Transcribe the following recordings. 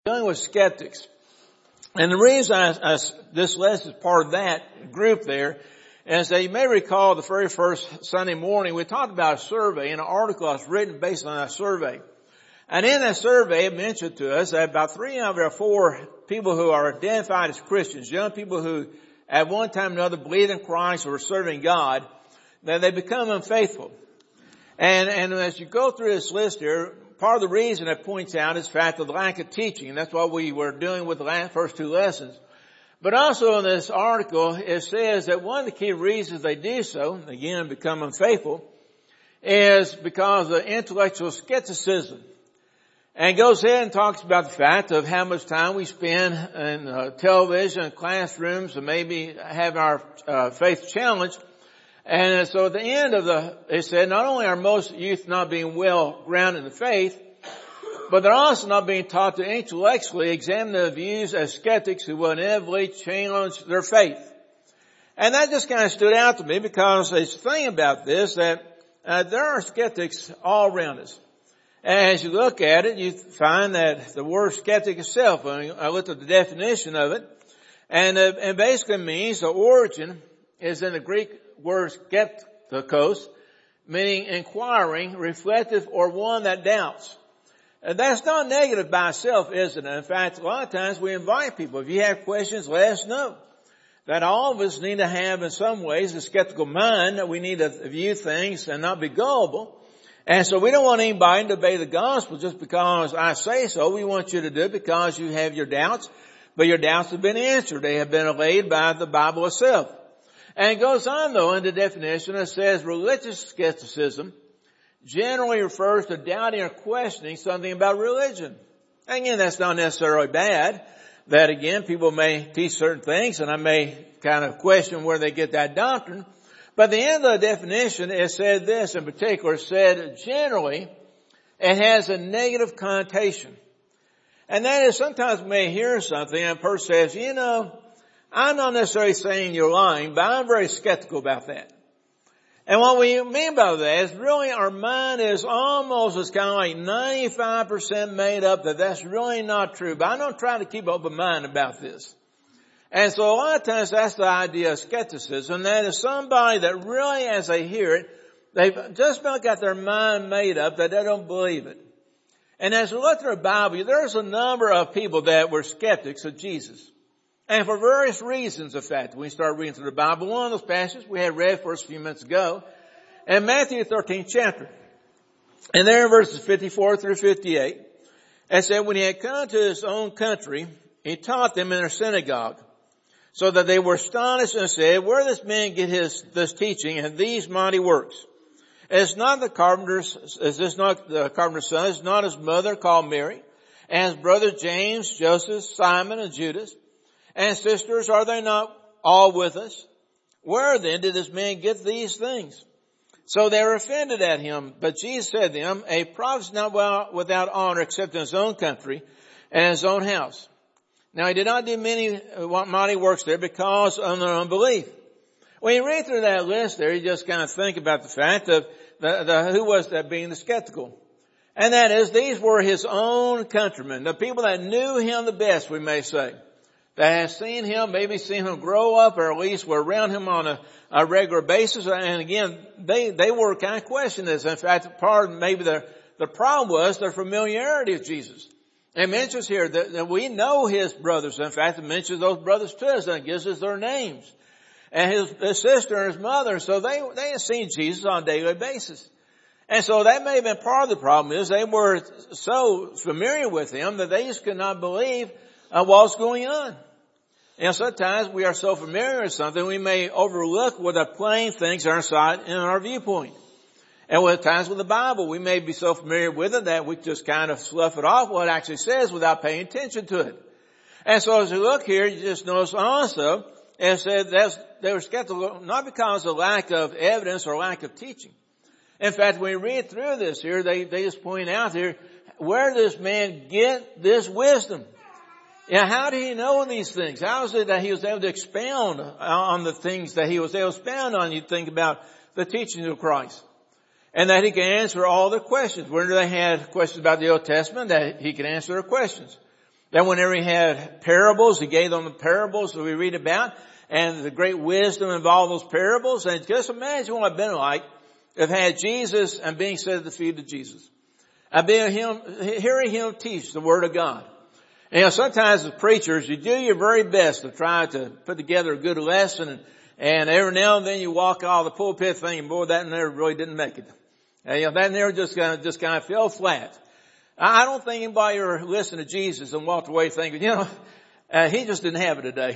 Dealing with skeptics. And the reason this lesson is part of that group there is that you may recall the very first Sunday morning we talked about a survey, and an article that was written based on that survey. And in that survey it mentioned to us that about 3 out of 4 people who are identified as Christians, young people who at one time or another believe in Christ or are serving God, that they become unfaithful. And as you go through this list here, part of the reason it points out is the fact of the lack of teaching, and that's what we were doing with the first 2 lessons. But also in this article, it says that one of the key reasons they do so, again, become unfaithful, is because of intellectual skepticism. And goes ahead and talks about the fact of how much time we spend in television and classrooms and maybe have our faith challenged. And so at the end of it said, not only are most youth not being well grounded in the faith, but they're also not being taught to intellectually examine their views as skeptics who will inevitably challenge their faith. And that just kind of stood out to me because there's a thing about this that there are skeptics all around us. And as you look at it, you find that the word skeptic itself, I looked at the definition of it, and it basically means the origin is in the Greek word skeptikos, meaning inquiring, reflective, or one that doubts. And that's not negative by itself, is it? In fact, a lot of times we invite people. If you have questions, let us know. That all of us need to have, in some ways, a skeptical mind, that we need to view things and not be gullible. And so we don't want anybody to obey the gospel just because I say so. We want you to do it because you have your doubts, but your doubts have been answered. They have been allayed by the Bible itself. And it goes on, though, in the definition. It says religious skepticism generally refers to doubting or questioning something about religion. And again, that's not necessarily bad. That, again, people may teach certain things, and I may kind of question where they get that doctrine. But at the end of the definition, it said this in particular. It said generally it has a negative connotation. And that is sometimes we may hear something and a person says, you know, I'm not necessarily saying you're lying, but I'm very skeptical about that. And what we mean by that is really our mind is almost as kind of like 95% made up that that's really not true. But I don't try to keep open mind about this. And so a lot of times that's the idea of skepticism. That is somebody that really, as they hear it, they've just about got their mind made up that they don't believe it. And as we look through the Bible, there's a number of people that were skeptics of Jesus. And for various reasons, in fact, when we start reading through the Bible, one of those passages we had read for us a few minutes ago, in Matthew 13th chapter. And there in verses 54 through 58, it said, when he had come to his own country, he taught them in their synagogue, so that they were astonished and said, where does this man get this teaching and these mighty works? Is this not the carpenter's son? Is not his mother called Mary? And his brothers James, Joseph, Simon, and Judas? And sisters, are they not all with us? Where then did this man get these things? So they were offended at him. But Jesus said to them, a prophet is not without honor except in his own country and his own house. Now he did not do many mighty works there because of their unbelief. When you read through that list there, you just kind of think about the fact of who was that being the skeptical. And that is, these were his own countrymen, the people that knew him the best, we may say. That has seen him, maybe seen him grow up, or at least were around him on a regular basis. And again, they were kind of questioning this. In fact, part of maybe the problem was their familiarity with Jesus. It mentions here that we know his brothers. In fact, it mentions those brothers to us, and it gives us their names. And his sister and his mother. So they had seen Jesus on a daily basis. And so that may have been part of the problem, is they were so familiar with him that they just could not believe what was going on. And sometimes we are so familiar with something, we may overlook what the plain things are inside in our viewpoint. And with times with the Bible, we may be so familiar with it that we just kind of slough it off what it actually says without paying attention to it. And so as you look here, you just notice also, it said they were skeptical not because of lack of evidence or lack of teaching. In fact, when you read through this here, they just point out here, where does this man get this wisdom? Yeah, how did he know these things? How is it that he was able to expound on the things that he was able to expound on? You think about the teachings of Christ. And that he can answer all their questions. Whenever they had questions about the Old Testament, that he can answer their questions. Then whenever he had parables, he gave them the parables that we read about and the great wisdom involved in those parables. And just imagine what it'd been like if had Jesus and being set at the feet of Jesus. And hearing him teach the Word of God. And sometimes as preachers, you do your very best to try to put together a good lesson. And every now and then you walk out of the pulpit thinking, boy, that never really didn't make it. And that never just kind of fell flat. I don't think anybody ever listened to Jesus and walked away thinking, he just didn't have it today.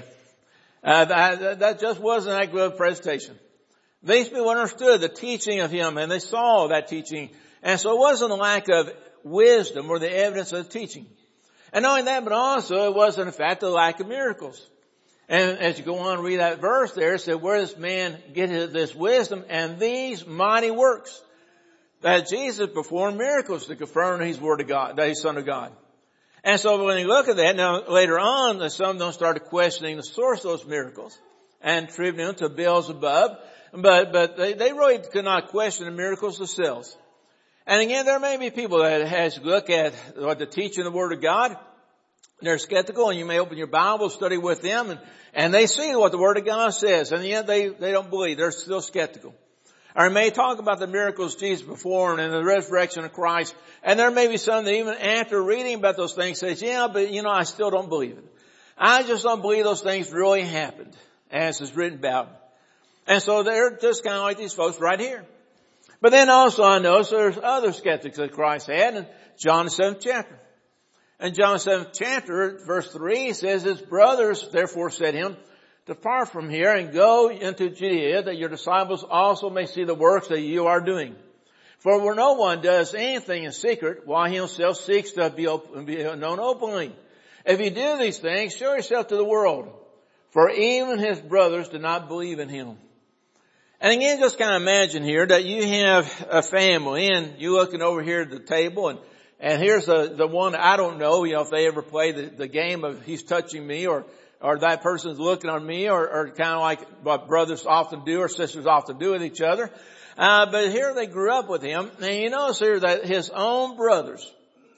That just wasn't that good a presentation. These people understood the teaching of him and they saw that teaching. And so it wasn't a lack of wisdom or the evidence of the teaching. And not only that, but also it wasn't in fact a lack of miracles. And as you go on and read that verse there, it said, where does man get this wisdom and these mighty works? That Jesus performed miracles to confirm that he's Word of God, that he's Son of God. And so when you look at that, now later on, some of them started questioning the source of those miracles and attributing them to Beelzebub. But they really could not question the miracles themselves. And again, there may be people that has look at what the teaching of the Word of God. They're skeptical, and you may open your Bible, study with them, and they see what the Word of God says, and yet they don't believe. They're still skeptical. Or may talk about the miracles Jesus performed and the resurrection of Christ. And there may be some that even after reading about those things says, but I still don't believe it. I just don't believe those things really happened as is written about. And so they're just kind of like these folks right here. But then also I notice there's other skeptics that Christ had in John the 7th chapter. In John the 7th chapter, verse 3 says, his brothers therefore said to him, depart from here and go into Judea, that your disciples also may see the works that you are doing. For where no one does anything in secret, while he himself seeks to be known openly. If you do these things, show yourself to the world. For even his brothers did not believe in him. And again, just kind of imagine here that you have a family, and you're looking over here at the table, and here's the one, I don't know, if they ever play the game of he's touching me, or that person's looking on me, or kind of like what brothers often do or sisters often do with each other. But here they grew up with him, and you notice here that his own brothers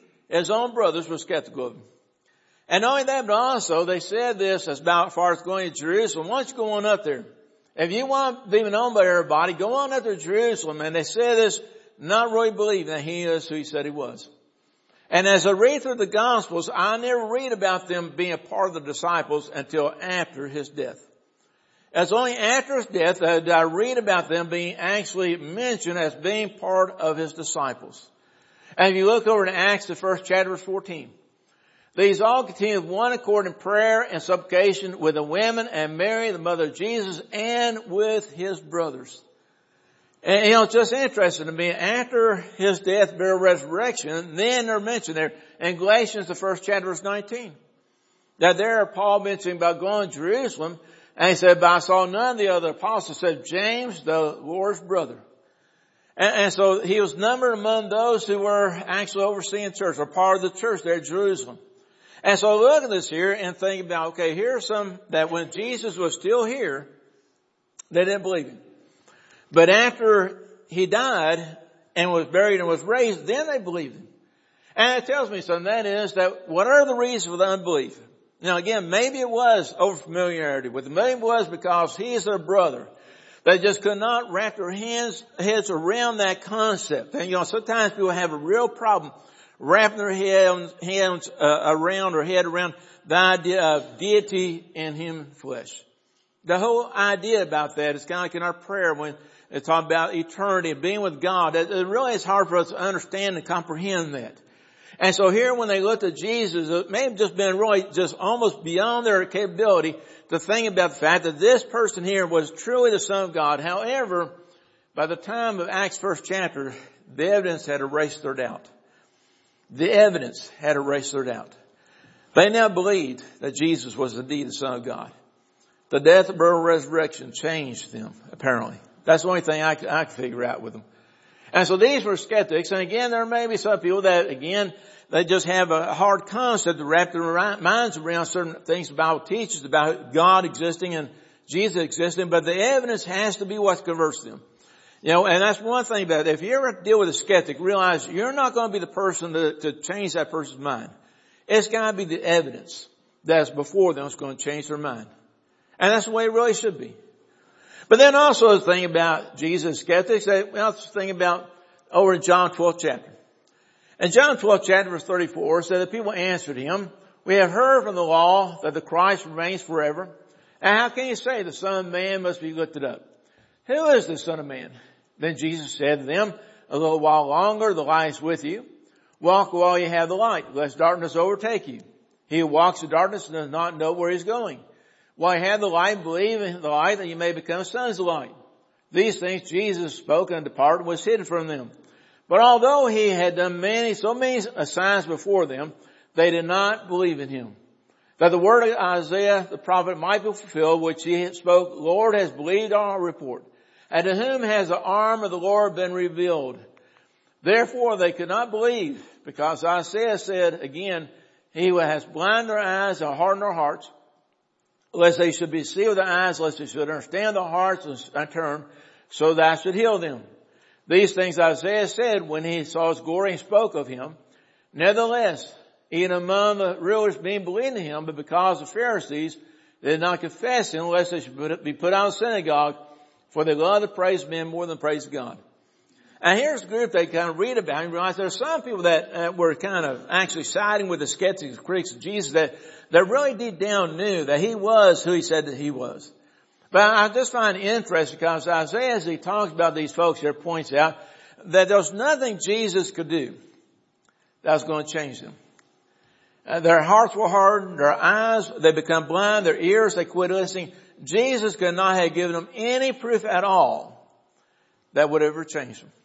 were skeptical of him. And not only that, but also they said this as far as going to Jerusalem. Why don't you go on up there? If you want to be known by everybody, go on up to Jerusalem. And they said this, not really believing that he is who he said he was. And as I read through the Gospels, I never read about them being a part of the disciples until after his death. It's only after his death that I read about them being actually mentioned as being part of his disciples. And if you look over to Acts, the 1st chapter, verse 14. These all continued with one accord in prayer and supplication with the women and Mary, the mother of Jesus, and with his brothers. And it's just interesting to me, after his death, burial, resurrection, then they're mentioned there in Galatians, the 1st chapter, verse 19. That there Paul mentioning about going to Jerusalem, and he said, but I saw none of the other apostles, said James, the Lord's brother. And so he was numbered among those who were actually overseeing church, or part of the church there at Jerusalem. And so I look at this here and think about, okay, here are some that when Jesus was still here, they didn't believe him. But after he died and was buried and was raised, then they believed him. And it tells me something, that is that what are the reasons for the unbelief? Now again, maybe it was over-familiarity with him. Maybe it was because he is their brother. They just could not wrap their heads around that concept. And sometimes people have a real problem wrapping their head around the idea of deity in human flesh. The whole idea about that is kind of like in our prayer when it's talking about eternity and being with God. It really is hard for us to understand and comprehend that. And so here when they looked at Jesus, it may have just been really just almost beyond their capability to think about the fact that this person here was truly the Son of God. However, by the time of Acts 1st chapter, the evidence had erased their doubt. The evidence had erased their doubt. They now believed that Jesus was indeed the Son of God. The death, burial, resurrection changed them, apparently. That's the only thing I could figure out with them. And so these were skeptics. And again, there may be some people that, again, they just have a hard concept to wrap their minds around certain things the Bible teaches about God existing and Jesus existing. But the evidence has to be what converts them. And that's one thing about it. If you ever deal with a skeptic, realize you're not going to be the person to change that person's mind. It's got to be the evidence that's before them that's going to change their mind. And that's the way it really should be. But then also the thing about Jesus' skeptics, we also think about over in John 12th chapter. In John 12th chapter verse 34 said the people answered him, "We have heard from the law that the Christ remains forever. And how can you say the Son of Man must be lifted up? Who is the Son of Man?" Then Jesus said to them, "A little while longer the light is with you. Walk while you have the light, lest darkness overtake you. He who walks in darkness does not know where he is going. While you have the light, believe in the light that you may become sons of light." These things Jesus spoke and departed was hidden from them. But although he had done so many signs before them, they did not believe in him. That the word of Isaiah the prophet might be fulfilled, which he spoke, "Lord has believed our report. And to whom has the arm of the Lord been revealed?" Therefore they could not believe, because Isaiah said again, "He has blinded their eyes and hardened their hearts, lest they should be sealed with their eyes, lest they should understand their hearts and turn, so that I should heal them." These things Isaiah said when he saw his glory and spoke of him. Nevertheless, even among the rulers being believed in him, but because the Pharisees did not confess him, lest they should be put out of the synagogue, for they love to praise men more than praise God. And here's a group they kind of read about and realize there are some people that were kind of actually siding with the skeptics, critics of Jesus, that really deep down knew that he was who he said that he was. But I just find it interesting because Isaiah, as he talks about these folks here, points out that there was nothing Jesus could do that was going to change them. Their hearts were hardened, their eyes, they become blind, their ears, they quit listening. Jesus could not have given them any proof at all that would ever change them.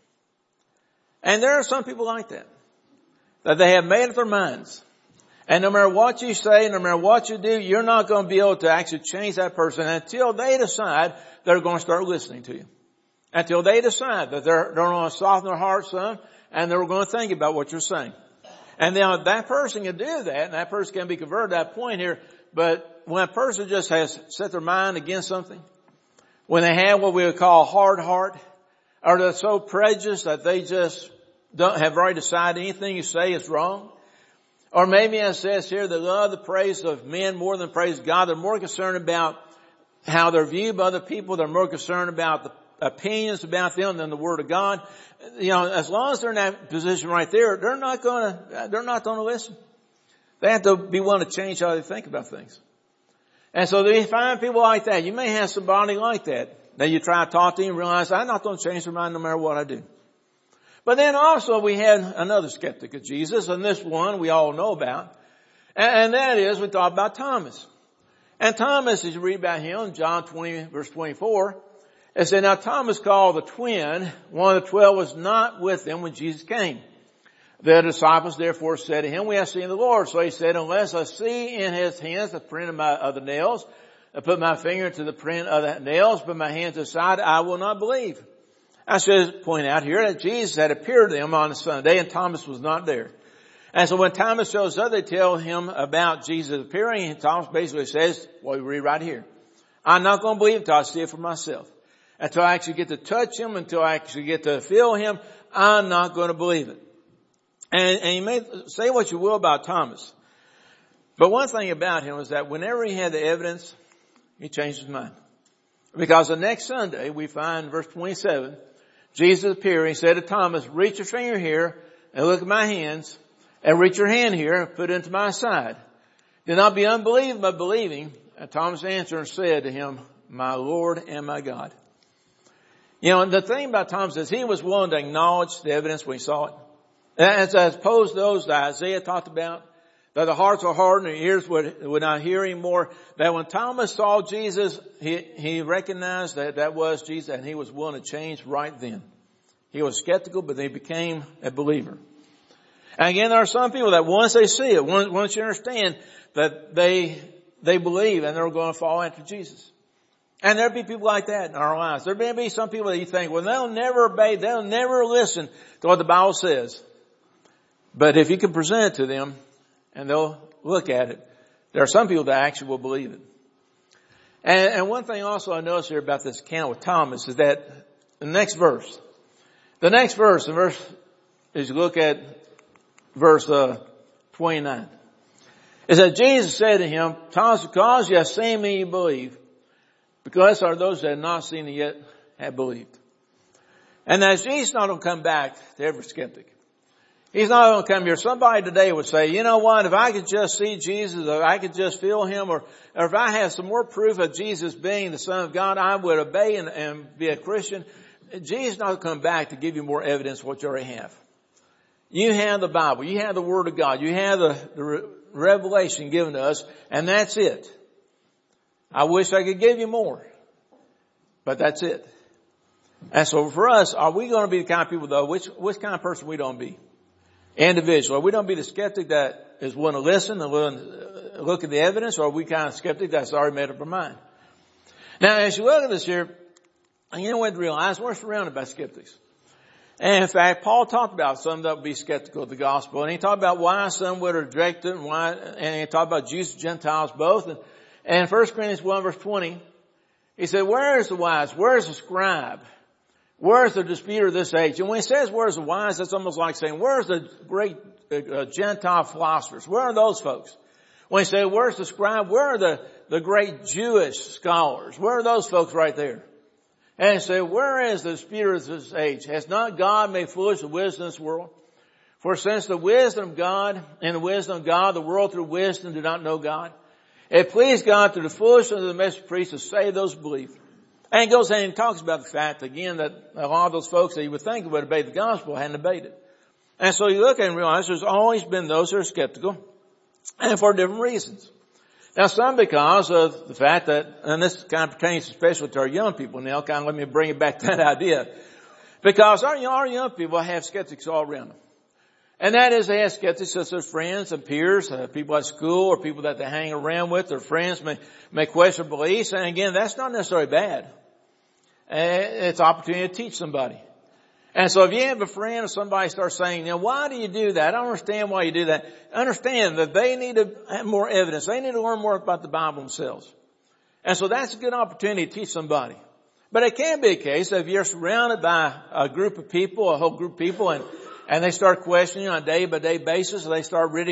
And there are some people like that they have made up their minds. And no matter what you say, no matter what you do, you're not going to be able to actually change that person until they decide they're going to start listening to you. Until they decide that they're going to soften their hearts some and they're going to think about what you're saying. And then that person can do that, and that person can be converted at that point here. But when a person just has set their mind against something, when they have what we would call a hard heart, or they're so prejudiced that they just don't have already decided anything you say is wrong, or maybe as it says here, they love the praise of men more than praise God. They're more concerned about how they're viewed by other people. They're more concerned about the opinions about them than the Word of God. You know, as long as they're in that position right there, they're not going to listen. They have to be willing to change how they think about things. And so you find people like that. You may have somebody like that you try to talk to and realize, I'm not going to change their mind no matter what I do. But then also we had another skeptic of Jesus, and this one we all know about. And that is, we talk about Thomas. And Thomas, as you read about him in John 20, verse 24, it said, "Now Thomas, called the twin, one of the 12, was not with them when Jesus came. The disciples therefore said to him, 'We have seen the Lord.' So he said, 'Unless I see in his hands the print of the nails, I put my finger to the print of the nails, put my hand to the side, I will not believe.'" I should point out here that Jesus had appeared to them on a Sunday and Thomas was not there. And so when Thomas shows up, they tell him about Jesus appearing, and Thomas basically says, well, we read right here, "I'm not going to believe until I see it for myself. Until I actually get to touch him, until I actually get to feel him, I'm not going to believe it." And you may say what you will about Thomas. But one thing about him is that whenever he had the evidence, he changed his mind. Because the next Sunday, we find verse 27, Jesus appeared, he said to Thomas, "Reach your finger here and look at my hands, and reach your hand here and put it into my side. Do not be unbelieving, but believing." And Thomas answered and said to him, "My Lord and my God." You know, the thing about Thomas is he was willing to acknowledge the evidence when he saw it. As opposed to those that Isaiah talked about, that the hearts are hardened and the ears would not hear anymore. That when Thomas saw Jesus, he recognized that was Jesus, and he was willing to change right then. He was skeptical, but he became a believer. And again, there are some people that once they see it, once you understand that they believe and they're going to follow after Jesus. And there'll be people like that in our lives. There may be some people that you think, well, they'll never obey, they'll never listen to what the Bible says. But if you can present it to them and they'll look at it, there are some people that actually will believe it. And one thing also I notice here about this account with Thomas is that the next verse, as you look at verse 29, It said, Jesus said to him, Thomas, because you have seen me, you believe. Because are those that have not seen it yet have believed. And as Jesus not going to come back to every skeptic. He's not going to come here. Somebody today would say, you know what, if I could just see Jesus, or I could just feel Him, or if I had some more proof of Jesus being the Son of God, I would obey and be a Christian. Jesus not going to come back to give you more evidence of what you already have. You have the Bible. You have the Word of God. You have the revelation given to us, and that's it. I wish I could give you more, but that's it. And so for us, are we going to be the kind of people, though, which kind of person we don't be? Individual. Are we don't be the skeptic that is willing to listen and willing to look at the evidence, or are we kind of skeptic that's already made up our mind? Now, as you look at this here, you know what to realize, we're surrounded by skeptics. And in fact, Paul talked about some that would be skeptical of the gospel, and he talked about why some would reject it, and he talked about Jews and Gentiles both. And 1 Corinthians 1 verse 20, he said, where is the wise? Where is the scribe? Where is the disputer of this age? And when he says where's the wise, that's almost like saying, where's the great Gentile philosophers? Where are those folks? When he said, where's the scribe? Where are the great Jewish scholars? Where are those folks right there? And he said, where is the disputer of this age? Has not God made foolish the wisdom of this world? For since the wisdom of God and the wisdom of God, the world through wisdom did not know God. It pleased God through the foolishness of the message preached to save those who believe. And he goes in and talks about the fact, again, that a lot of those folks that you would think would obey the gospel hadn't obeyed it. And so you look at it and realize there's always been those who are skeptical, and for different reasons. Now some because of the fact that, and this kind of pertains especially to our young people now, kind of let me bring it back to that idea. Because our young people have skeptics all around them. And that is, they have skeptics as their friends and peers, people at school or people that they hang around with. Their friends may question beliefs. And again, that's not necessarily bad. It's an opportunity to teach somebody. And so if you have a friend or somebody starts saying, why do you do that? I don't understand why you do that. Understand that they need to have more evidence. They need to learn more about the Bible themselves. And so that's a good opportunity to teach somebody. But it can be a case that if you're surrounded by a group of people, a whole group of people, and they start questioning on a day-by-day basis, and they start ridiculing